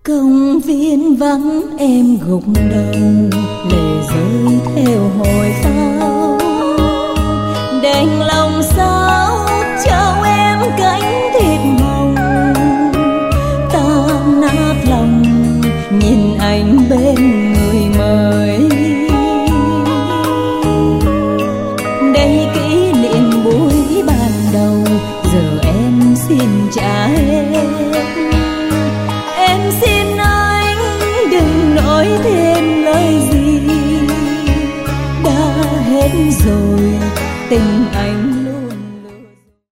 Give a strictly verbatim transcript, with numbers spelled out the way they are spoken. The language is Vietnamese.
Công viên vắng em gục đầu, lệ rơi theo hồi pháo. Đành lòng sao trao em cánh thịt mỏng, tan nát lòng nhìn anh bên người mới. Đây kỷ niệm buổi ban đầu, giờ em xin trả hết. Em xin anh đừng nói thêm lời gì, đã hết rồi tình anh.